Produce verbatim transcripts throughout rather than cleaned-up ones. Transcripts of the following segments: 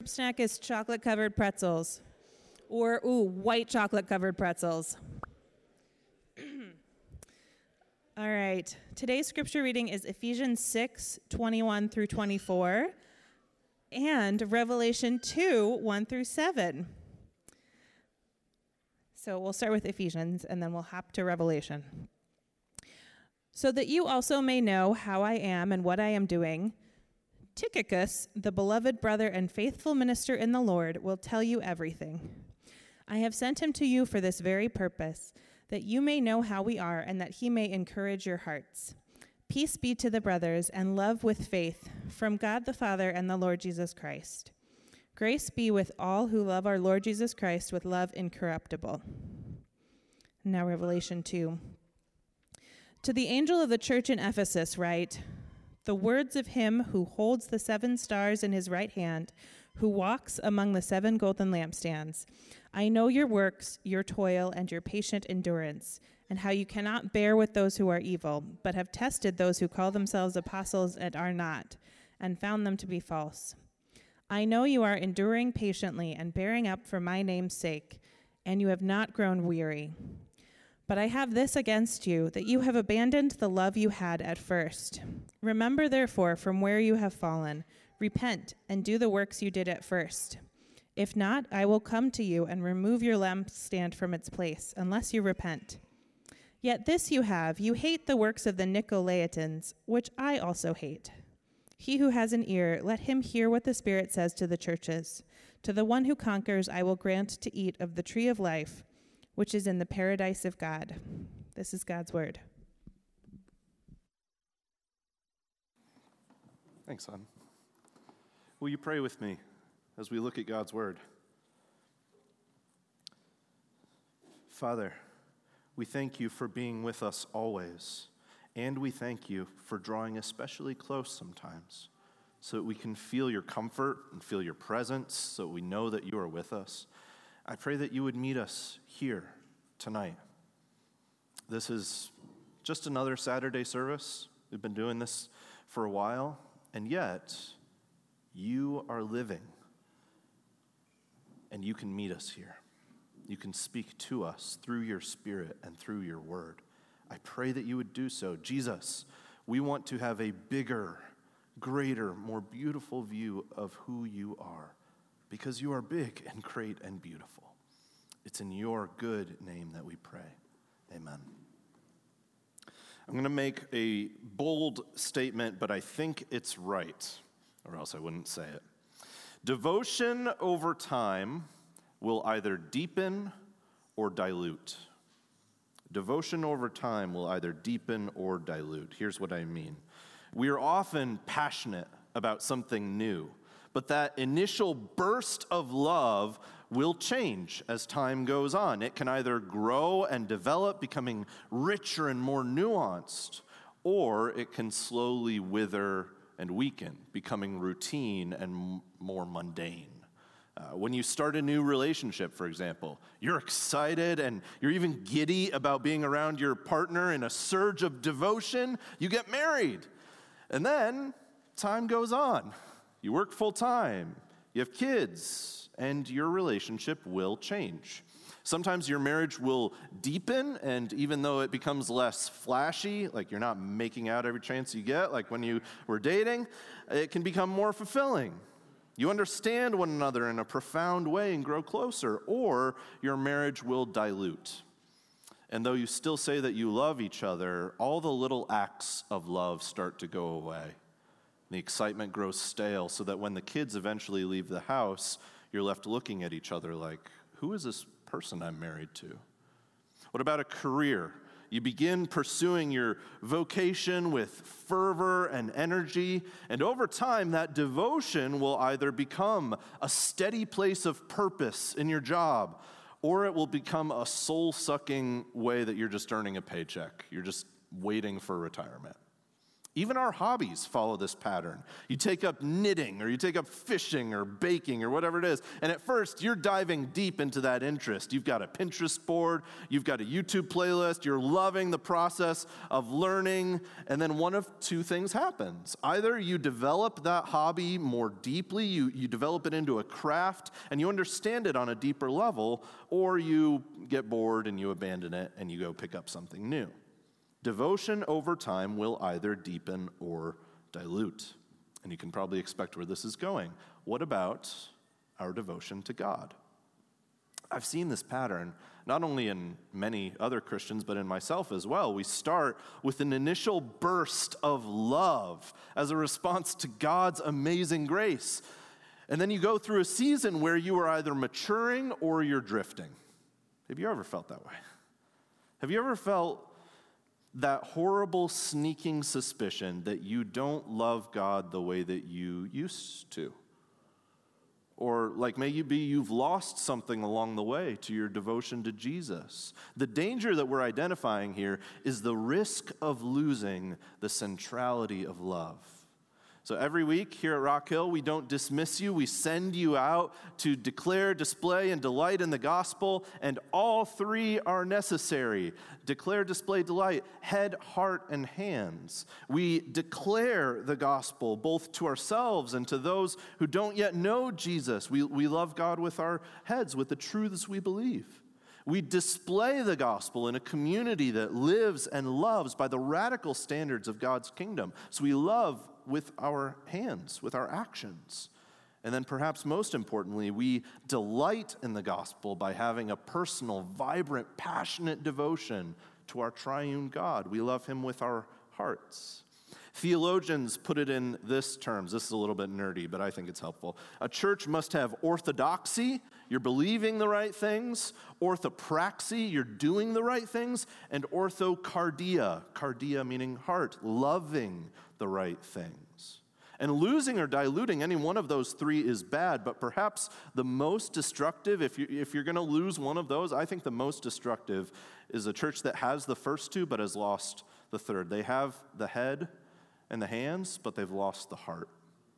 snack is chocolate-covered pretzels. Or, ooh, white chocolate-covered pretzels. All right. Today's scripture reading is Ephesians six, twenty-one through twenty-four, and Revelation two, one through seven. So we'll start with Ephesians, and then we'll hop to Revelation. So that you also may know how I am and what I am doing, Tychicus, the beloved brother and faithful minister in the Lord, will tell you everything. I have sent him to you for this very purpose, that you may know how we are and that he may encourage your hearts. Peace be to the brothers and love with faith from God the Father and the Lord Jesus Christ. Grace be with all who love our Lord Jesus Christ with love incorruptible. Now Revelation two. To the angel of the church in Ephesus write, the words of him who holds the seven stars in his right hand, who walks among the seven golden lampstands. I know your works, your toil, and your patient endurance, and how you cannot bear with those who are evil, but have tested those who call themselves apostles and are not, and found them to be false. I know you are enduring patiently and bearing up for my name's sake, and you have not grown weary. But I have this against you, that you have abandoned the love you had at first. Remember, therefore, from where you have fallen, repent and do the works you did at first. If not, I will come to you and remove your lampstand from its place, unless you repent. Yet this you have, you hate the works of the Nicolaitans, which I also hate. He who has an ear, let him hear what the Spirit says to the churches. To the one who conquers, I will grant to eat of the tree of life, which is in the paradise of God. This is God's word. Thanks, son. Will you pray with me as we look at God's word? Father, we thank you for being with us always, and we thank you for drawing especially close sometimes so that we can feel your comfort and feel your presence, so that we know that you are with us. I pray that you would meet us here tonight. This is just another Saturday service. We've been doing this for a while, and yet you are living, and you can meet us here. You can speak to us through your Spirit and through your word. I pray that you would do so. Jesus, we want to have a bigger, greater, more beautiful view of who you are, because you are big and great and beautiful. It's in your good name that we pray. Amen. I'm going to make a bold statement, but I think it's right, or else I wouldn't say it. Devotion over time will either deepen or dilute. Devotion over time will either deepen or dilute. Here's what I mean. We are often passionate about something new, but that initial burst of love will change as time goes on. It can either grow and develop, becoming richer and more nuanced, or it can slowly wither and weaken, becoming routine and m- more mundane. Uh, when you start a new relationship, for example, you're excited and you're even giddy about being around your partner in a surge of devotion. You get married, and then time goes on. You work full time, you have kids, and your relationship will change. Sometimes your marriage will deepen, and even though it becomes less flashy, like you're not making out every chance you get, like when you were dating, it can become more fulfilling. You understand one another in a profound way and grow closer, or your marriage will dilute. And though you still say that you love each other, all the little acts of love start to go away. The excitement grows stale, so that when the kids eventually leave the house, you're left looking at each other like, who is this person I'm married to? What about a career? You begin pursuing your vocation with fervor and energy, and over time, that devotion will either become a steady place of purpose in your job, or it will become a soul-sucking way that you're just earning a paycheck. You're just waiting for retirement. Even our hobbies follow this pattern. You take up knitting, or you take up fishing, or baking, or whatever it is, and at first, you're diving deep into that interest. You've got a Pinterest board, you've got a YouTube playlist, you're loving the process of learning, and then one of two things happens. Either you develop that hobby more deeply, you, you develop it into a craft, and you understand it on a deeper level, or you get bored and you abandon it, and you go pick up something new. Devotion over time will either deepen or dilute. And you can probably expect where this is going. What about our devotion to God? I've seen this pattern not only in many other Christians, but in myself as well. We start with an initial burst of love as a response to God's amazing grace. And then you go through a season where you are either maturing or you're drifting. Have you ever felt that way? Have you ever felt that horrible sneaking suspicion that you don't love God the way that you used to? Or like maybe you've lost something along the way to your devotion to Jesus. The danger that we're identifying here is the risk of losing the centrality of love. So every week here at Rock Hill, we don't dismiss you. We send you out to declare, display, and delight in the gospel, and all three are necessary. Declare, display, delight, head, heart, and hands. We declare the gospel both to ourselves and to those who don't yet know Jesus. We, we love God with our heads, with the truths we believe. We display the gospel in a community that lives and loves by the radical standards of God's kingdom. So we love with our hands, with our actions. And then perhaps most importantly, we delight in the gospel by having a personal, vibrant, passionate devotion to our triune God. We love him with our hearts. Theologians put it in this terms. This is a little bit nerdy, but I think it's helpful. A church must have orthodoxy, you're believing the right things, orthopraxy, you're doing the right things, and orthocardia, cardia meaning heart, loving the right things. And losing or diluting any one of those three is bad, but perhaps the most destructive, if, you, if you're going to lose one of those, I think the most destructive is a church that has the first two but has lost the third. They have the head and the hands, but they've lost the heart.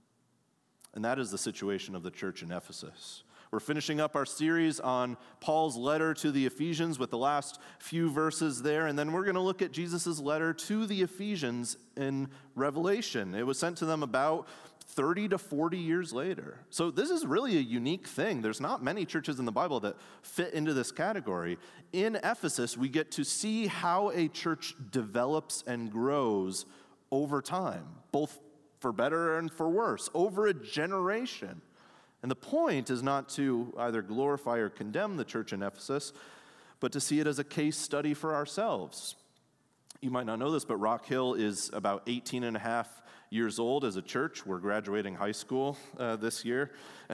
And that is the situation of the church in Ephesus. We're finishing up our series on Paul's letter to the Ephesians with the last few verses there, and then we're going to look at Jesus' letter to the Ephesians in Revelation. It was sent to them about thirty to forty years later. So this is really a unique thing. There's not many churches in the Bible that fit into this category. In Ephesus, we get to see how a church develops and grows over time, both for better and for worse, over a generation. And the point is not to either glorify or condemn the church in Ephesus, but to see it as a case study for ourselves. You might not know this, but Rock Hill is about eighteen and a half years old as a church. We're graduating high school uh, this year.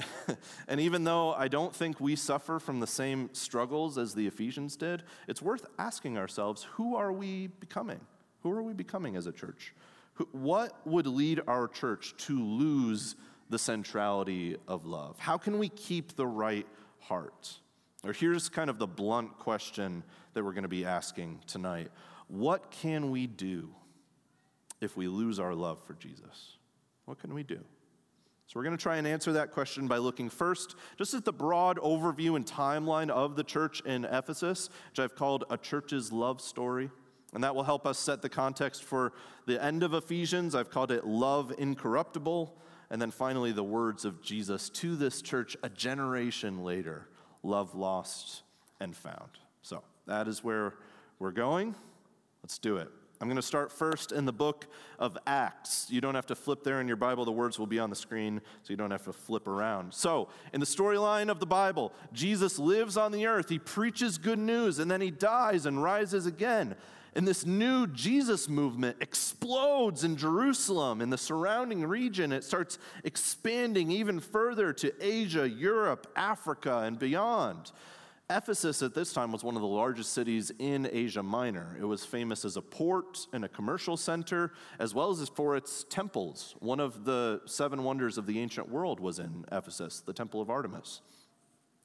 And even though I don't think we suffer from the same struggles as the Ephesians did, it's worth asking ourselves, who are we becoming? Who are we becoming as a church? Who, what would lead our church to lose the centrality of love? How can we keep the right heart? Or here's kind of the blunt question that we're going to be asking tonight. What can we do if we lose our love for Jesus? What can we do? So we're going to try and answer that question by looking first just at the broad overview and timeline of the church in Ephesus, which I've called A Church's Love Story. And that will help us set the context for the end of Ephesians. I've called it Love Incorruptible. And then finally, the words of Jesus to this church a generation later, love lost and found. So that is where we're going. Let's do it. I'm going to start first in the book of Acts. You don't have to flip there in your Bible. The words will be on the screen, so you don't have to flip around. So in the storyline of the Bible, Jesus lives on the earth. He preaches good news, and then he dies and rises again. And this new Jesus movement explodes in Jerusalem, in the surrounding region. It starts expanding even further to Asia, Europe, Africa, and beyond. Ephesus at this time was one of the largest cities in Asia Minor. It was famous as a port and a commercial center, as well as for its temples. One of the seven wonders of the ancient world was in Ephesus, the Temple of Artemis.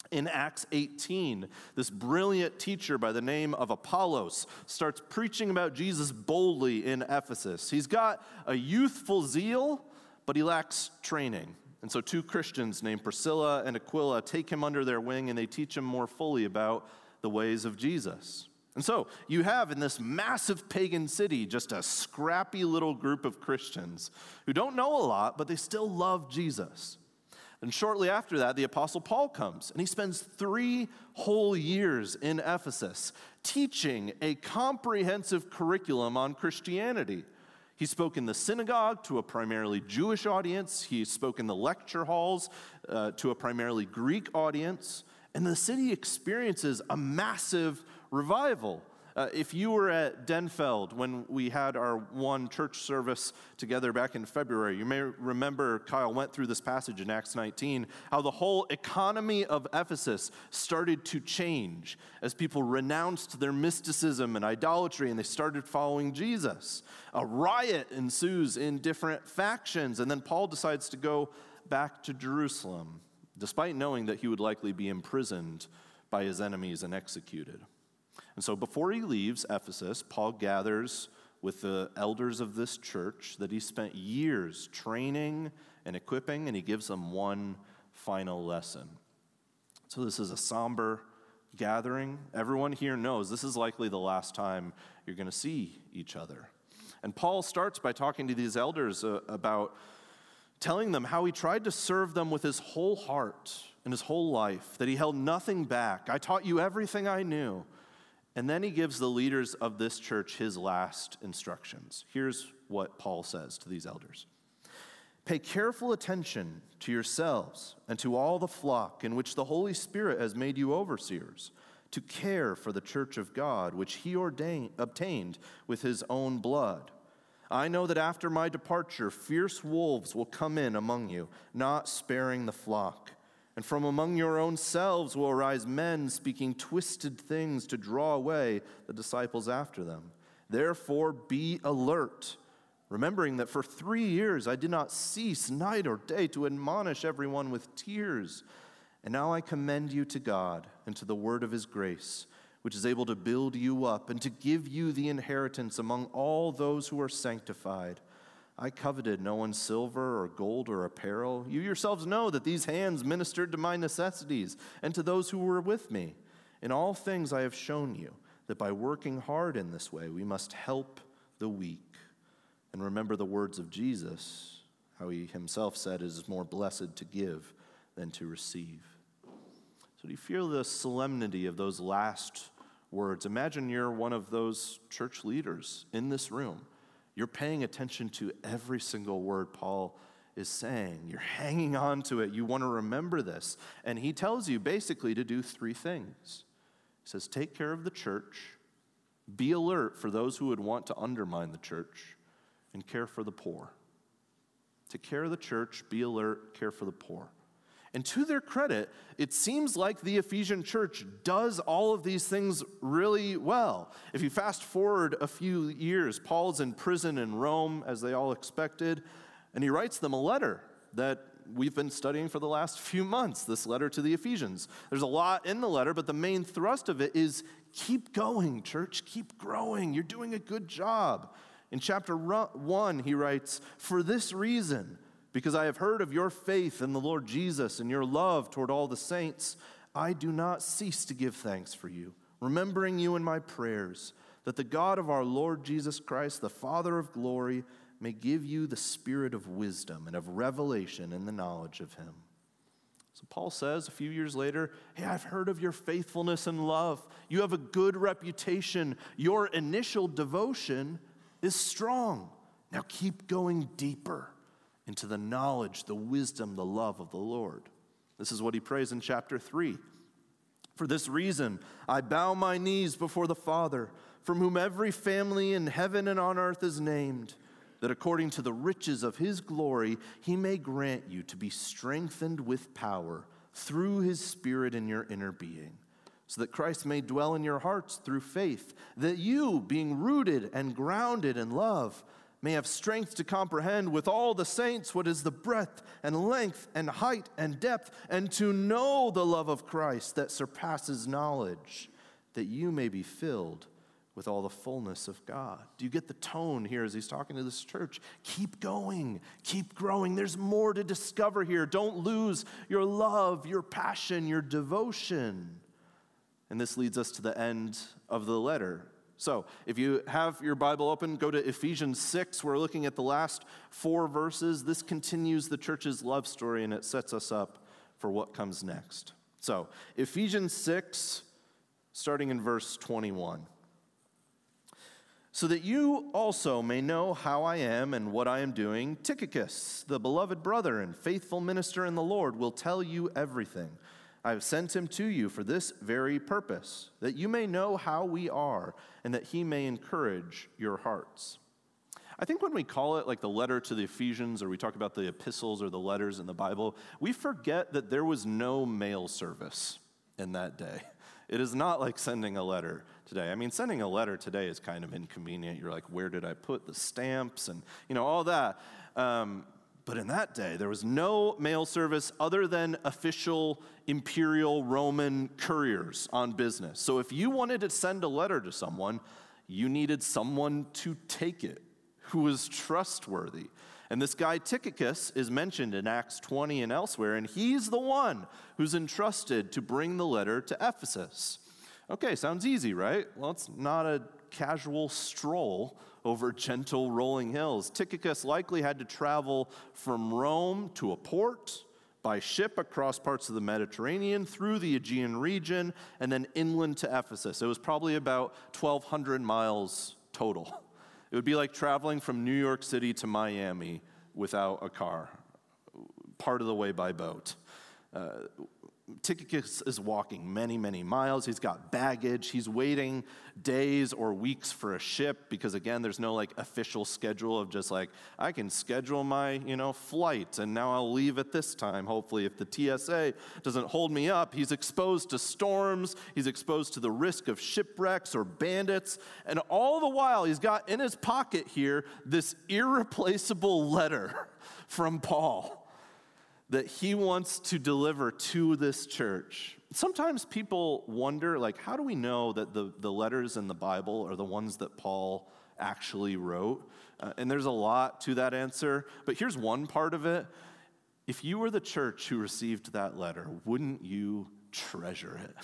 In Acts eighteen, this brilliant teacher by the name of Apollos starts preaching about Jesus boldly in Ephesus. He's got a youthful zeal, but he lacks training. And so two Christians named Priscilla and Aquila take him under their wing, and they teach him more fully about the ways of Jesus. And so you have in this massive pagan city just a scrappy little group of Christians who don't know a lot, but they still love Jesus. And shortly after that, the Apostle Paul comes, and he spends three whole years in Ephesus teaching a comprehensive curriculum on Christianity. He spoke in the synagogue to a primarily Jewish audience. He spoke in the lecture halls uh, to a primarily Greek audience. And the city experiences a massive revival. Uh, if you were at Denfeld when we had our one church service together back in February, you may remember Kyle went through this passage in Acts nineteen, how the whole economy of Ephesus started to change as people renounced their mysticism and idolatry and they started following Jesus. A riot ensues in different factions, and then Paul decides to go back to Jerusalem, despite knowing that he would likely be imprisoned by his enemies and executed. And so before he leaves Ephesus, Paul gathers with the elders of this church that he spent years training and equipping, and he gives them one final lesson. So this is a somber gathering. Everyone here knows this is likely the last time you're going to see each other. And Paul starts by talking to these elders uh, about telling them how he tried to serve them with his whole heart and his whole life, that he held nothing back. I taught you everything I knew. And then he gives the leaders of this church his last instructions. Here's what Paul says to these elders. Pay careful attention to yourselves and to all the flock in which the Holy Spirit has made you overseers, to care for the church of God, which he ordained, obtained with his own blood. I know that after my departure, fierce wolves will come in among you, not sparing the flock. And from among your own selves will arise men speaking twisted things to draw away the disciples after them. Therefore, be alert, remembering that for three years I did not cease night or day to admonish everyone with tears. And now I commend you to God and to the word of his grace, which is able to build you up and to give you the inheritance among all those who are sanctified. I coveted no one's silver or gold or apparel. You yourselves know that these hands ministered to my necessities and to those who were with me. In all things I have shown you that by working hard in this way, we must help the weak. And remember the words of Jesus, how he himself said, it is more blessed to give than to receive. So do you feel the solemnity of those last words? Imagine you're one of those church leaders in this room. You're paying attention to every single word Paul is saying. You're hanging on to it. You want to remember this. And he tells you basically to do three things. He says, take care of the church, be alert for those who would want to undermine the church, and care for the poor. Take care of the church, be alert, care for the poor. And to their credit, it seems like the Ephesian church does all of these things really well. If you fast forward a few years, Paul's in prison in Rome, as they all expected, and he writes them a letter that we've been studying for the last few months, this letter to the Ephesians. There's a lot in the letter, but the main thrust of it is keep going, church, keep growing. You're doing a good job. In chapter one, he writes, for this reason, because I have heard of your faith in the Lord Jesus and your love toward all the saints, I do not cease to give thanks for you, remembering you in my prayers, that the God of our Lord Jesus Christ, the Father of glory, may give you the spirit of wisdom and of revelation in the knowledge of him. So Paul says a few years later, hey, I've heard of your faithfulness and love. You have a good reputation. Your initial devotion is strong. Now keep going deeper into the knowledge, the wisdom, the love of the Lord. This is what he prays in chapter three. For this reason, I bow my knees before the Father, from whom every family in heaven and on earth is named, that according to the riches of his glory, he may grant you to be strengthened with power through his Spirit in your inner being, so that Christ may dwell in your hearts through faith, that you, being rooted and grounded in love, may have strength to comprehend with all the saints what is the breadth and length and height and depth, and to know the love of Christ that surpasses knowledge, that you may be filled with all the fullness of God. Do you get the tone here as he's talking to this church? Keep going, keep growing. There's more to discover here. Don't lose your love, your passion, your devotion. And this leads us to the end of the letter. So if you have your Bible open, go to Ephesians six. We're looking at the last four verses. This continues the church's love story, and it sets us up for what comes next. So Ephesians six, starting in verse twenty-one. So that you also may know how I am and what I am doing, Tychicus, the beloved brother and faithful minister in the Lord, will tell you everything. I have sent him to you for this very purpose, that you may know how we are and that he may encourage your hearts. I think when we call it like the letter to the Ephesians, or we talk about the epistles or the letters in the Bible, we forget that there was no mail service in that day. It is not like sending a letter today. I mean, sending a letter today is kind of inconvenient. You're like, where did I put the stamps and, you know, all that. Um, but in that day, there was no mail service other than official imperial Roman couriers on business. So if you wanted to send a letter to someone, you needed someone to take it who was trustworthy. And this guy Tychicus is mentioned in Acts twenty and elsewhere, and he's the one who's entrusted to bring the letter to Ephesus. Okay, sounds easy, right? Well, it's not a casual stroll over gentle rolling hills. Tychicus likely had to travel from Rome to a port, by ship across parts of the Mediterranean, through the Aegean region, and then inland to Ephesus. It was probably about twelve hundred miles total. It would be like traveling from New York City to Miami without a car, part of the way by boat. Uh, Tychicus is walking many, many miles. He's got baggage. He's waiting days or weeks for a ship because, again, there's no, like, official schedule of just, like, I can schedule my, you know, flight, and now I'll leave at this time, hopefully, if the T S A doesn't hold me up. He's exposed to storms. He's exposed to the risk of shipwrecks or bandits. And all the while, he's got in his pocket here this irreplaceable letter from Paul that he wants to deliver to this church. Sometimes people wonder, like, how do we know that the, the letters in the Bible are the ones that Paul actually wrote? Uh, and there's a lot to that answer, but here's one part of it. If you were the church who received that letter, wouldn't you treasure it?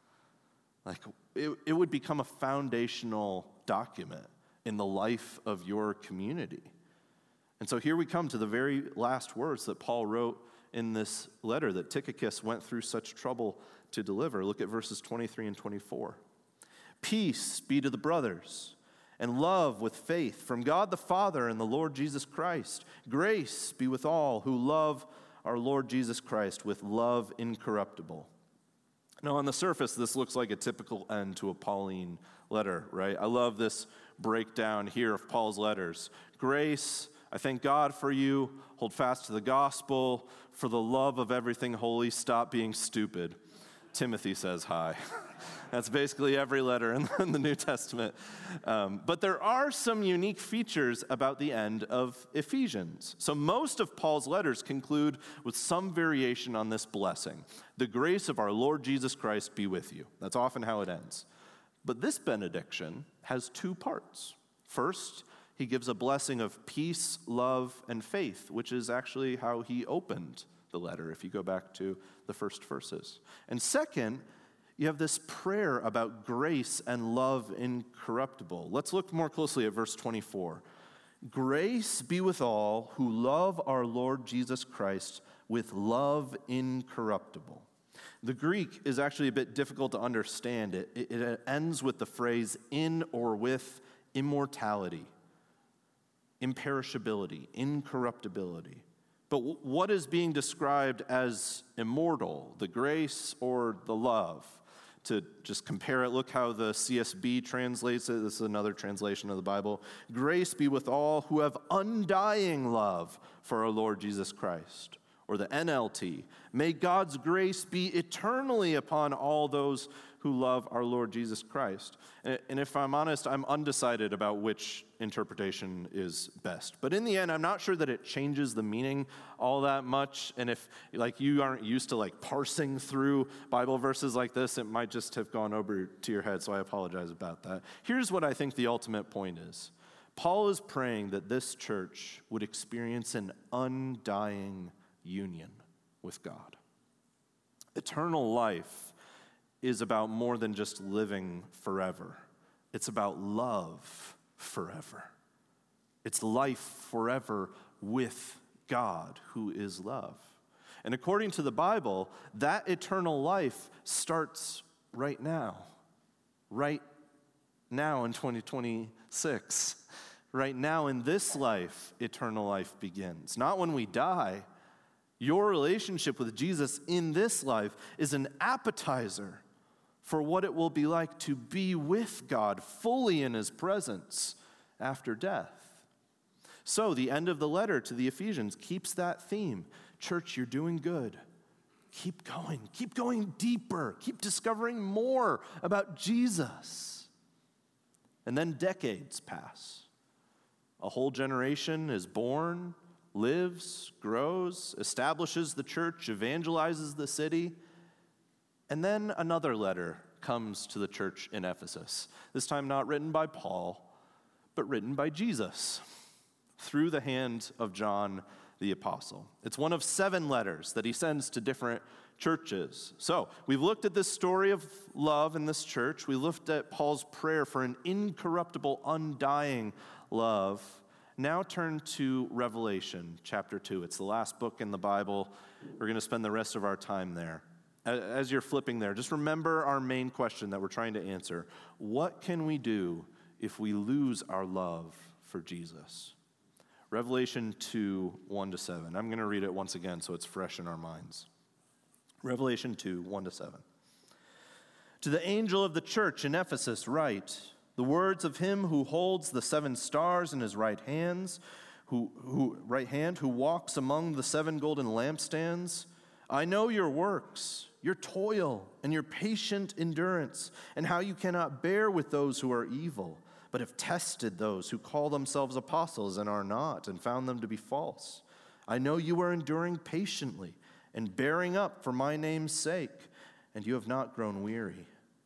Like, it, it would become a foundational document in the life of your community. And so here we come to the very last words that Paul wrote in this letter that Tychicus went through such trouble to deliver. Look at verses twenty-three and twenty-four. Peace be to the brothers, and love with faith from God the Father and the Lord Jesus Christ. Grace be with all who love our Lord Jesus Christ with love incorruptible. Now, on the surface, this looks like a typical end to a Pauline letter, right? I love this breakdown here of Paul's letters. Grace, I thank God for you. Hold fast to the gospel. For the love of everything holy, stop being stupid. Timothy says hi. That's basically every letter in, in the New Testament. Um, but there are some unique features about the end of Ephesians. So most of Paul's letters conclude with some variation on this blessing. The grace of our Lord Jesus Christ be with you. That's often how it ends. But this benediction has two parts. First, he gives a blessing of peace, love, and faith, which is actually how he opened the letter, if you go back to the first verses. And second, you have this prayer about grace and love incorruptible. Let's look more closely at verse twenty-four. Grace be with all who love our Lord Jesus Christ with love incorruptible. The Greek is actually a bit difficult to understand. It, it, it ends with the phrase in or with immortality, imperishability, incorruptibility. But w- what is being described as immortal, the grace or the love? To just compare it, look how the C S B translates it. This is another translation of the Bible. Grace be with all who have undying love for our Lord Jesus Christ. Or or the N L T. May God's grace be eternally upon all those who love our Lord Jesus Christ. And if I'm honest, I'm undecided about which interpretation is best. But in the end, I'm not sure that it changes the meaning all that much. And if like you aren't used to like parsing through Bible verses like this, it might just have gone over to your head, so I apologize about that. Here's what I think the ultimate point is. Paul is praying that this church would experience an undying union with God. Eternal life is about more than just living forever. It's about love forever. It's life forever with God, who is love. And according to the Bible, that eternal life starts right now. Right now in twenty twenty-six. Right now in this life, eternal life begins. Not when we die. Your relationship with Jesus in this life is an appetizer for what it will be like to be with God fully in his presence after death. So the end of the letter to the Ephesians keeps that theme. Church, you're doing good. Keep going. Keep going deeper. Keep discovering more about Jesus. And then decades pass. A whole generation is born, lives, grows, establishes the church, evangelizes the city. And then another letter comes to the church in Ephesus, this time not written by Paul, but written by Jesus through the hand of John the Apostle. It's one of seven letters that he sends to different churches. So we've looked at this story of love in this church. We looked at Paul's prayer for an incorruptible, undying love. Now turn to Revelation chapter two. It's the last book in the Bible. We're going to spend the rest of our time there. As you're flipping there, just remember our main question that we're trying to answer. What can we do if we lose our love for Jesus? Revelation two, one to seven. I'm going to read it once again so it's fresh in our minds. Revelation two, one to seven. To the angel of the church in Ephesus write, the words of him who holds the seven stars in his right hands, who, who right hand, who walks among the seven golden lampstands. I know your works, your toil, and your patient endurance, and how you cannot bear with those who are evil, but have tested those who call themselves apostles and are not, and found them to be false. I know you are enduring patiently and bearing up for my name's sake, and you have not grown weary.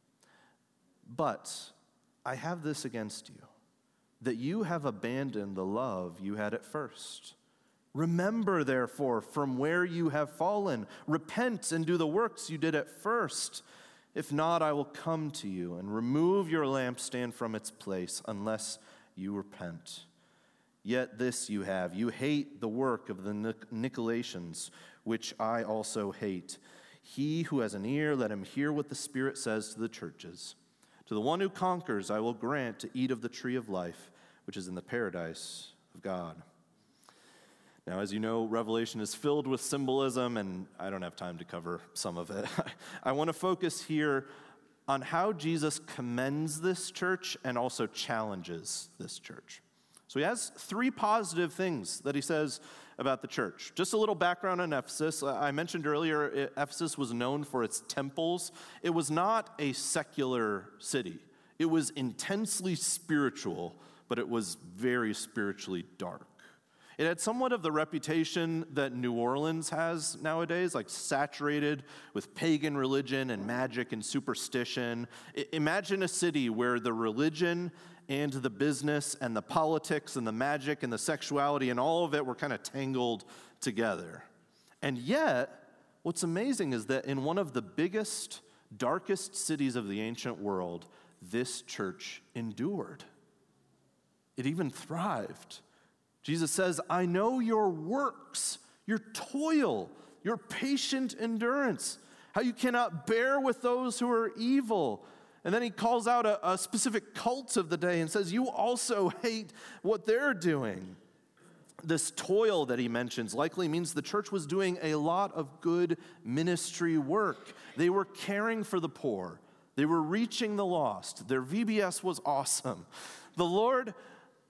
But I have this against you, that you have abandoned the love you had at first. Remember, therefore, from where you have fallen. Repent and do the works you did at first. If not, I will come to you and remove your lampstand from its place unless you repent. Yet this you have. You hate the work of the Nicolaitans, which I also hate. He who has an ear, let him hear what the Spirit says to the churches. To the one who conquers, I will grant to eat of the tree of life, which is in the paradise of God. Now, as you know, Revelation is filled with symbolism, and I don't have time to cover some of it. I want to focus here on how Jesus commends this church and also challenges this church. So he has three positive things that he says about the church. Just a little background on Ephesus. I mentioned earlier, Ephesus was known for its temples. It was not a secular city. It was intensely spiritual, but it was very spiritually dark. It had somewhat of the reputation that New Orleans has nowadays, like saturated with pagan religion and magic and superstition. I- imagine a city where the religion and the business and the politics and the magic and the sexuality and all of it were kind of tangled together. And yet, what's amazing is that in one of the biggest, darkest cities of the ancient world, this church endured. It even thrived. Jesus says, I know your works, your toil, your patient endurance, how you cannot bear with those who are evil. And then he calls out a, a specific cult of the day and says, you also hate what they're doing. This toil that he mentions likely means the church was doing a lot of good ministry work. They were caring for the poor. They were reaching the lost. Their V B S was awesome. The Lord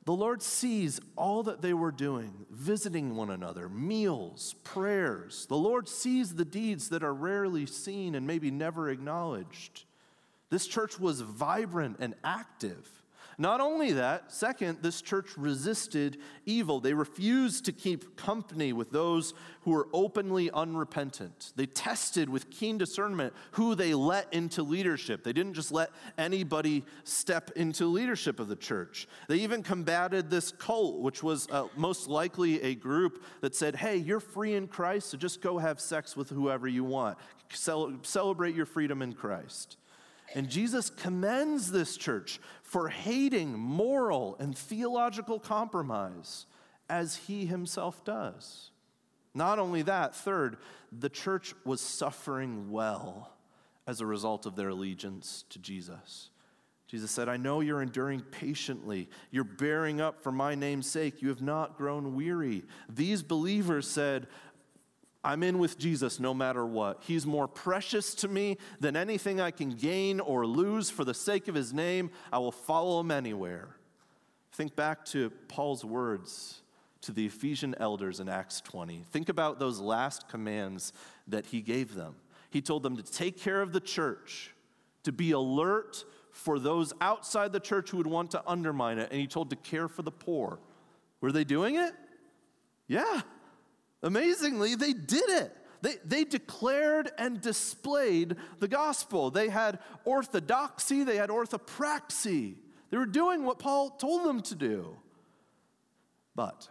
The Lord sees all that they were doing, visiting one another, meals, prayers. The Lord sees the deeds that are rarely seen and maybe never acknowledged. This church was vibrant and active. Not only that, second, this church resisted evil. They refused to keep company with those who were openly unrepentant. They tested with keen discernment who they let into leadership. They didn't just let anybody step into leadership of the church. They even combated this cult, which was uh, most likely a group that said, hey, you're free in Christ, so just go have sex with whoever you want. Cel- celebrate your freedom in Christ. And Jesus commends this church for hating moral and theological compromise, as he himself does. Not only that, third, the church was suffering well as a result of their allegiance to Jesus. Jesus said, I know you're enduring patiently. You're bearing up for my name's sake. You have not grown weary. These believers said, I'm in with Jesus no matter what. He's more precious to me than anything I can gain or lose for the sake of his name. I will follow him anywhere. Think back to Paul's words to the Ephesian elders in Acts twenty. Think about those last commands that he gave them. He told them to take care of the church, to be alert for those outside the church who would want to undermine it, and he told to care for the poor. Were they doing it? Yeah. Amazingly, they did it. They, they declared and displayed the gospel. They had orthodoxy, they had orthopraxy. They were doing what Paul told them to do. But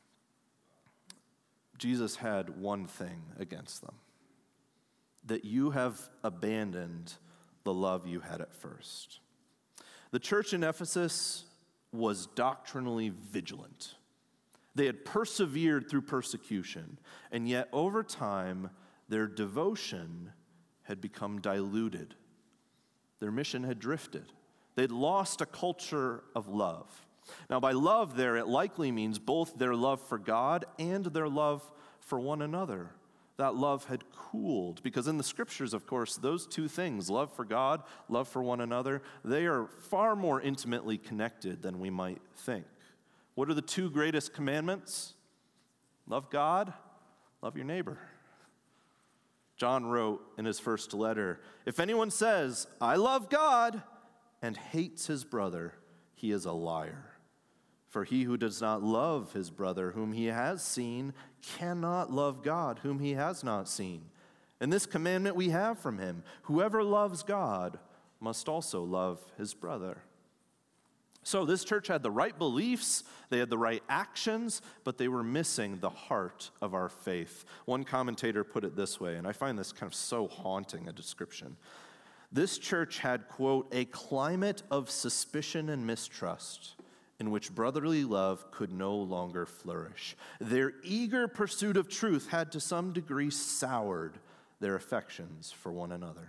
Jesus had one thing against them, that you have abandoned the love you had at first. The church in Ephesus was doctrinally vigilant. They had persevered through persecution, and yet over time, their devotion had become diluted. Their mission had drifted. They'd lost a culture of love. Now, by love there, it likely means both their love for God and their love for one another. That love had cooled, because in the scriptures, of course, those two things, love for God, love for one another, they are far more intimately connected than we might think. What are the two greatest commandments? Love God, love your neighbor. John wrote in his first letter, if anyone says, I love God, and hates his brother, he is a liar. For he who does not love his brother whom he has seen cannot love God whom he has not seen. And this commandment we have from him, whoever loves God must also love his brother. So this church had the right beliefs, they had the right actions, but they were missing the heart of our faith. One commentator put it this way, and I find this kind of so haunting a description. This church had, quote, a climate of suspicion and mistrust in which brotherly love could no longer flourish. Their eager pursuit of truth had to some degree soured their affections for one another.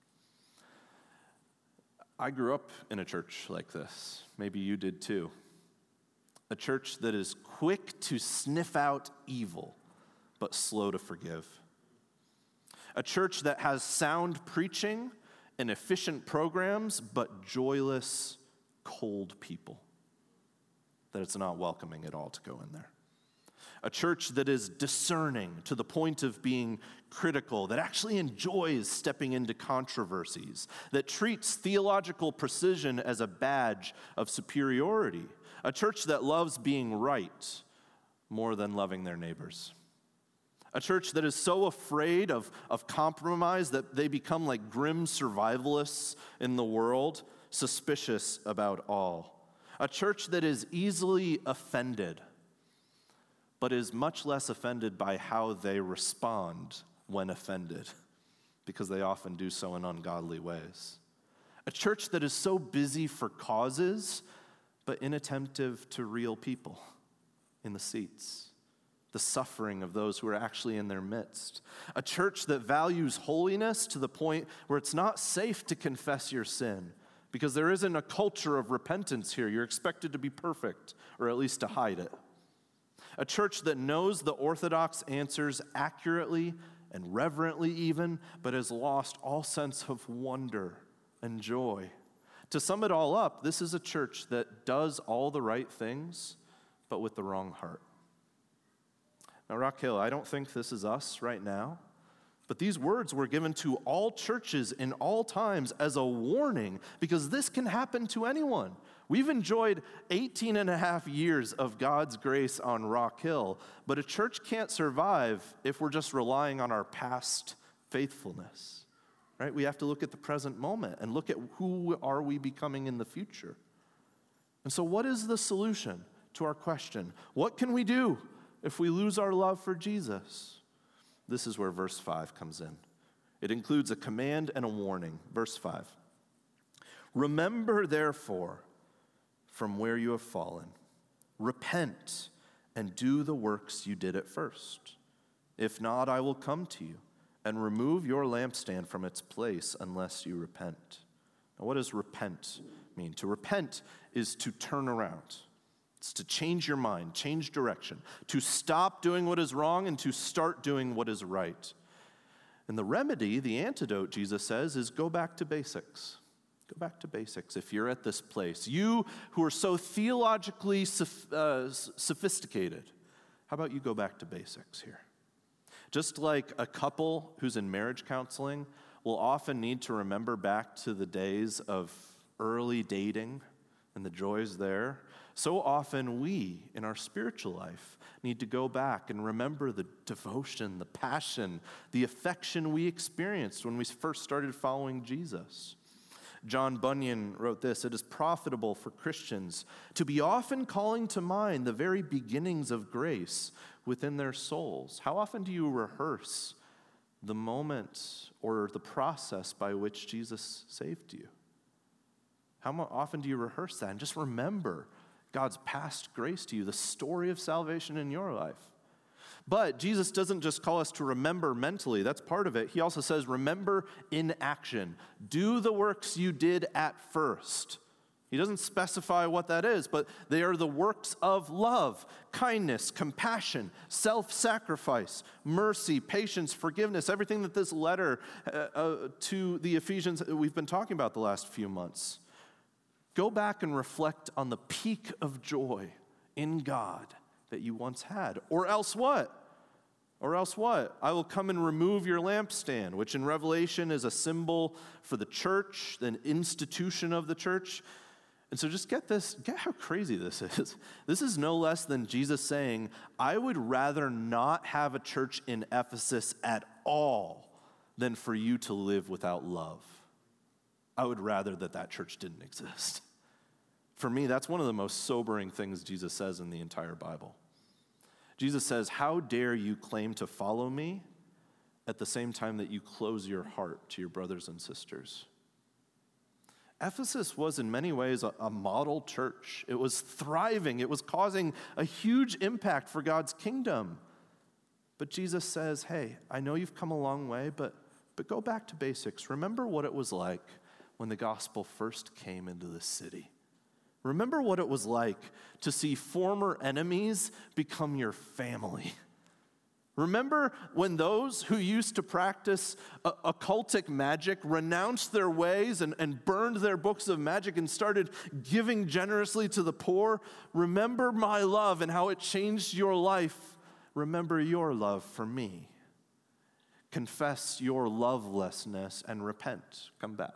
I grew up in a church like this. Maybe you did too. A church that is quick to sniff out evil, but slow to forgive. A church that has sound preaching and efficient programs, but joyless, cold people. That it's not welcoming at all to go in there. A church that is discerning to the point of being critical, that actually enjoys stepping into controversies, that treats theological precision as a badge of superiority. A church that loves being right more than loving their neighbors. A church that is so afraid of, of compromise that they become like grim survivalists in the world, suspicious about all. A church that is easily offended, but is much less offended by how they respond when offended, because they often do so in ungodly ways. A church that is so busy for causes, but inattentive to real people in the seats, the suffering of those who are actually in their midst. A church that values holiness to the point where it's not safe to confess your sin, because there isn't a culture of repentance here. You're expected to be perfect, or at least to hide it. A church that knows the orthodox answers accurately and reverently even, but has lost all sense of wonder and joy. To sum it all up, this is a church that does all the right things, but with the wrong heart. Now, Rock Hill, I don't think this is us right now, but these words were given to all churches in all times as a warning, because this can happen to anyone. We've enjoyed eighteen and a half years of God's grace on Rock Hill, but a church can't survive if we're just relying on our past faithfulness, right? We have to look at the present moment and look at who are we becoming in the future. And so what is the solution to our question? What can we do if we lose our love for Jesus? This is where verse five comes in. It includes a command and a warning. Verse five. Remember, therefore, from where you have fallen. Repent and do the works you did at first. If not, I will come to you and remove your lampstand from its place unless you repent. Now, what does repent mean? To repent is to turn around. It's to change your mind, change direction, to stop doing what is wrong and to start doing what is right. And the remedy, the antidote, Jesus says, is go back to basics. Go back to basics if you're at this place. You who are so theologically uh, sophisticated, how about you go back to basics here? Just like a couple who's in marriage counseling will often need to remember back to the days of early dating and the joys there, so often we, in our spiritual life, need to go back and remember the devotion, the passion, the affection we experienced when we first started following Jesus. John Bunyan wrote this: "It is profitable for Christians to be often calling to mind the very beginnings of grace within their souls." How often do you rehearse the moment or the process by which Jesus saved you? How often do you rehearse that and just remember God's past grace to you, the story of salvation in your life? But Jesus doesn't just call us to remember mentally. That's part of it. He also says, remember in action. Do the works you did at first. He doesn't specify what that is, but they are the works of love, kindness, compassion, self-sacrifice, mercy, patience, forgiveness, everything that this letter uh, uh, to the Ephesians we've been talking about the last few months. Go back and reflect on the peak of joy in God that you once had. Or else what? Or else what? I will come and remove your lampstand, which in Revelation is a symbol for the church, the institution of the church. And so just get this, get how crazy this is. This is no less than Jesus saying, I would rather not have a church in Ephesus at all than for you to live without love. I would rather that that church didn't exist. For me, that's one of the most sobering things Jesus says in the entire Bible. Jesus says, how dare you claim to follow me at the same time that you close your heart to your brothers and sisters? Ephesus was in many ways a, a model church. It was thriving. It was causing a huge impact for God's kingdom. But Jesus says, hey, I know you've come a long way, but, but go back to basics. Remember what it was like when the gospel first came into the city. Remember what it was like to see former enemies become your family. Remember when those who used to practice uh, occultic magic renounced their ways and, and burned their books of magic and started giving generously to the poor? Remember my love and how it changed your life. Remember your love for me. Confess your lovelessness and repent. Come back.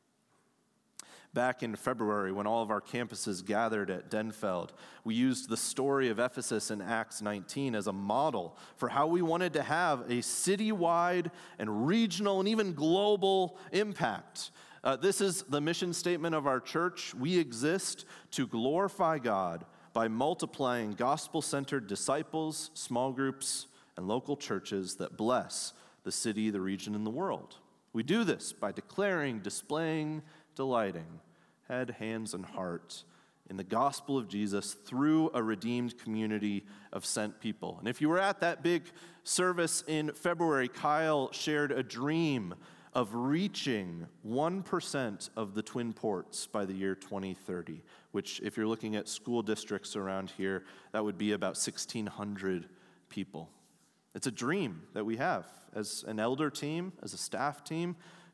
Back in February, when all of our campuses gathered at Denfeld, we used the story of Ephesus in Acts nineteen as a model for how we wanted to have a citywide and regional and even global impact. Uh, this is the mission statement of our church. We exist to glorify God by multiplying gospel-centered disciples, small groups, and local churches that bless the city, the region, and the world. We do this by declaring, displaying, delighting, head, hands, and heart in the gospel of Jesus through a redeemed community of sent people. And if you were at that big service in February, Kyle shared a dream of reaching one percent of the Twin Ports by the year twenty thirty, which if you're looking at school districts around here, that would be about sixteen hundred people. It's a dream that we have as an elder team, as a staff team,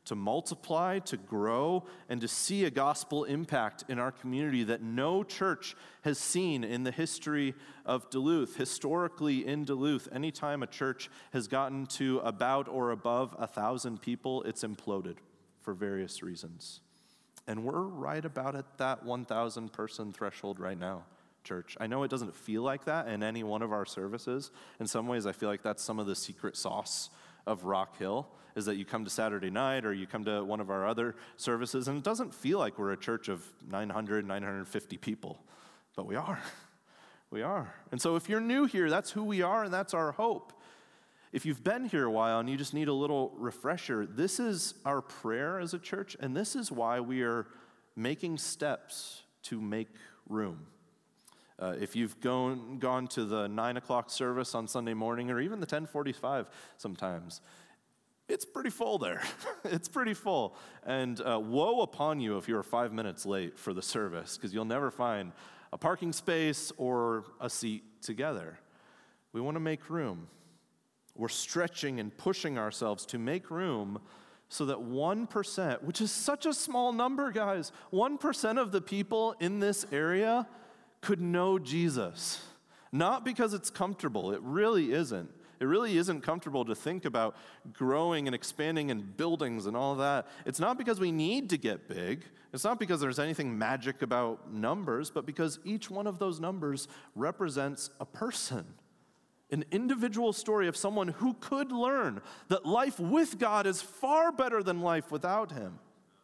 to multiply, to grow, and to see a gospel impact in our community that no church has seen in the history of Duluth. Historically in Duluth, anytime a church has gotten to about or above a thousand people, it's imploded for various reasons. And we're right about at that one thousand person threshold right now, church. I know it doesn't feel like that in any one of our services. In some ways, I feel like that's some of the secret sauce of Rock Hill, is that you come to Saturday night or you come to one of our other services, and it doesn't feel like we're a church of nine hundred, nine hundred fifty people, but we are. We are. And so if you're new here, that's who we are, and that's our hope. If you've been here a while and you just need a little refresher, this is our prayer as a church, and this is why we are making steps to make room. Uh, if you've gone, gone to the nine o'clock service on Sunday morning, or even the ten forty-five sometimes, it's pretty full there. It's pretty full. And uh, woe upon you if you're five minutes late for the service, because you'll never find a parking space or a seat together. We want to make room. We're stretching and pushing ourselves to make room so that one percent, which is such a small number, guys, one percent of the people in this area could know Jesus. Not because it's comfortable. It really isn't. It really isn't comfortable to think about growing and expanding in buildings and all that. It's not because we need to get big. It's not because there's anything magic about numbers, but because each one of those numbers represents a person, an individual story of someone who could learn that life with God is far better than life without him.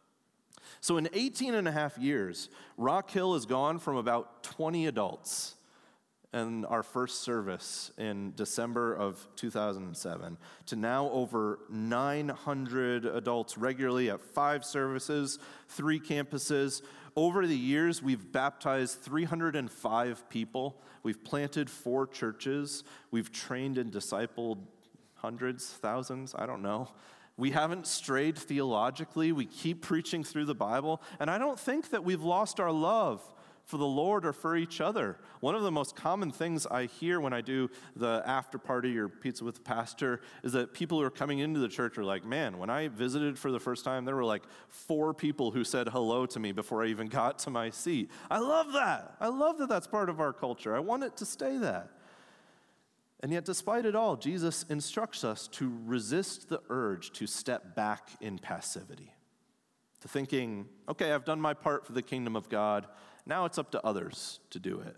So in eighteen and a half years, Rock Hill has gone from about twenty adults in our first service in December of two thousand seven to now over nine hundred adults regularly at five services, three campuses. Over the years, we've baptized three hundred five people. We've planted four churches. We've trained and discipled hundreds, thousands, I don't know. We haven't strayed theologically. We keep preaching through the Bible. And I don't think that we've lost our love for the Lord or for each other. One of the most common things I hear when I do the after party or pizza with the pastor is that people who are coming into the church are like, man, when I visited for the first time, there were like four people who said hello to me before I even got to my seat. I love that. I love that that's part of our culture. I want it to stay that. And yet, despite it all, Jesus instructs us to resist the urge to step back in passivity, to thinking, okay, I've done my part for the kingdom of God. Now it's up to others to do it.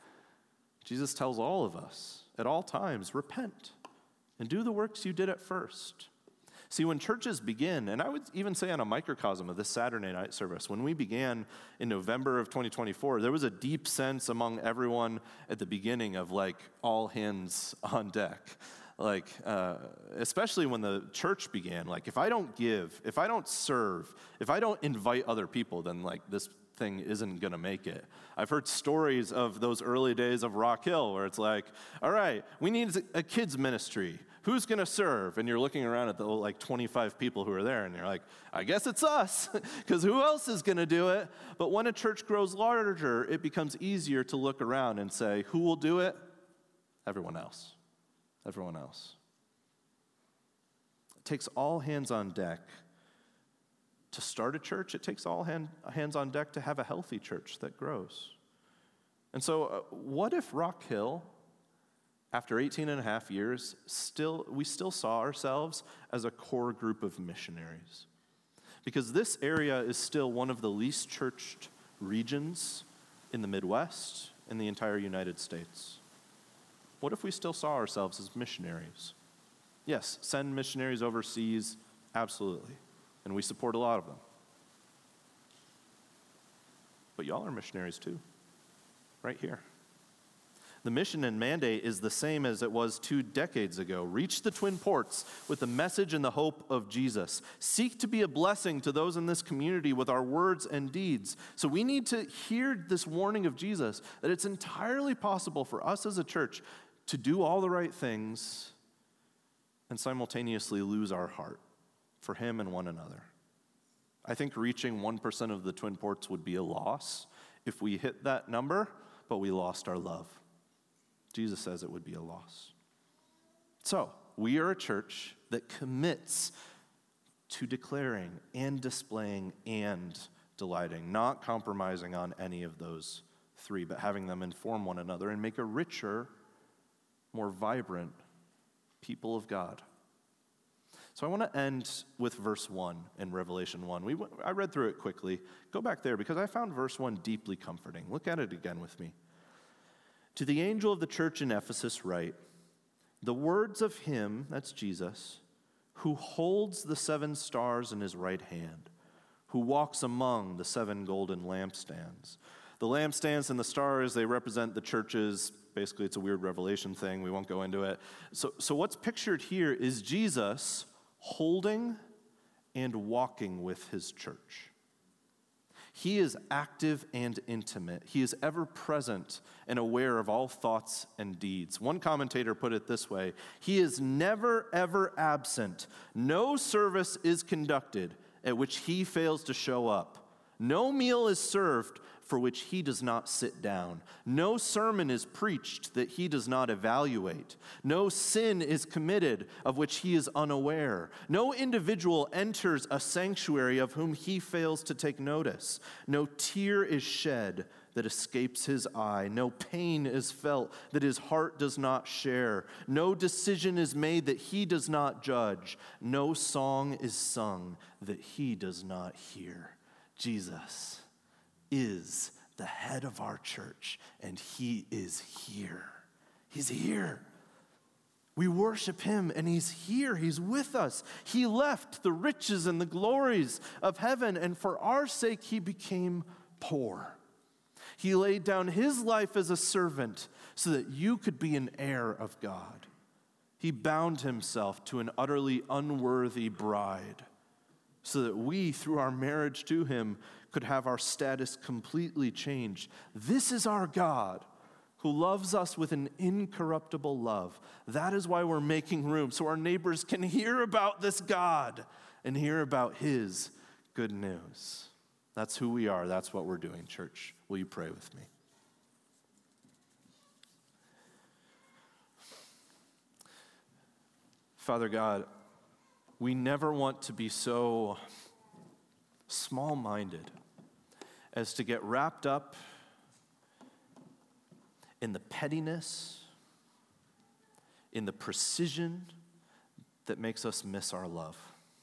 Jesus tells all of us at all times, repent and do the works you did at first. See, when churches begin, and I would even say on a microcosm of this Saturday night service, when we began in November of twenty twenty-four, there was a deep sense among everyone at the beginning of like all hands on deck. Like, uh, especially when the church began, like if I don't give, if I don't serve, if I don't invite other people, then like this thing isn't going to make it. I've heard stories of those early days of Rock Hill where it's like, all right, we need a kids ministry. Who's going to serve? And you're looking around at the like twenty-five people who are there, and you're like, I guess it's us, because who else is going to do it? But when a church grows larger, it becomes easier to look around and say, who will do it? Everyone else. Everyone else. It takes all hands on deck to start a church. It takes all hand, hands on deck to have a healthy church that grows. And so uh, what if Rock Hill, after eighteen and a half years, still we still saw ourselves as a core group of missionaries? Because this area is still one of the least churched regions in the Midwest, in the entire United States. What if we still saw ourselves as missionaries? Yes, send missionaries overseas, absolutely. And we support a lot of them. But y'all are missionaries too, right here. The mission and mandate is the same as it was two decades ago. Reach the Twin Ports with the message and the hope of Jesus. Seek to be a blessing to those in this community with our words and deeds. So we need to hear this warning of Jesus that it's entirely possible for us as a church to do all the right things and simultaneously lose our heart for him and one another. I think reaching one percent of the Twin Ports would be a loss if we hit that number, but we lost our love. Jesus says it would be a loss. So, we are a church that commits to declaring and displaying and delighting, not compromising on any of those three, but having them inform one another and make a richer, more vibrant people of God. So I want to end with verse one in Revelation one. We, I read through it quickly. Go back there because I found verse one deeply comforting. Look at it again with me. To the angel of the church in Ephesus write, the words of him, that's Jesus, who holds the seven stars in his right hand, who walks among the seven golden lampstands. The lampstands and the stars, they represent the churches. Basically, it's a weird Revelation thing. We won't go into it. So, so what's pictured here is Jesus holding and walking with his church. He is active and intimate. He is ever present and aware of all thoughts and deeds. One commentator put it this way: he is never, ever absent. No service is conducted at which he fails to show up. No meal is served for which he does not sit down. No sermon is preached that he does not evaluate. No sin is committed of which he is unaware. No individual enters a sanctuary of whom he fails to take notice. No tear is shed that escapes his eye. No pain is felt that his heart does not share. No decision is made that he does not judge. No song is sung that he does not hear. Jesus is the head of our church, and he is here. He's here. We worship him, and he's here. He's with us. He left the riches and the glories of heaven, and for our sake, he became poor. He laid down his life as a servant so that you could be an heir of God. He bound himself to an utterly unworthy bride so that we, through our marriage to him, could have our status completely changed. This is our God who loves us with an incorruptible love. That is why we're making room, so our neighbors can hear about this God and hear about his good news. That's who we are. That's what we're doing, church. Will you pray with me? Father God, we never want to be so small-minded as to get wrapped up in the pettiness, in the precision that makes us miss our love.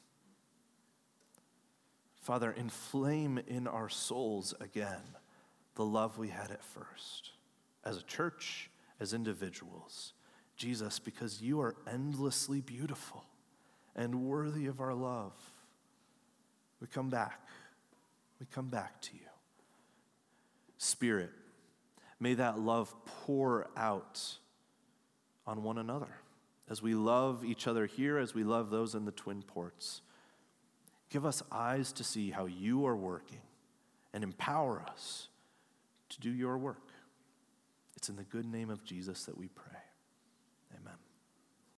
Father, inflame in our souls again the love we had at first, as a church, as individuals. Jesus, because you are endlessly beautiful and worthy of our love. We come back. We come back to you. Spirit, may that love pour out on one another as we love each other here, as we love those in the Twin Ports. Give us eyes to see how you are working and empower us to do your work. It's in the good name of Jesus that we pray. Amen.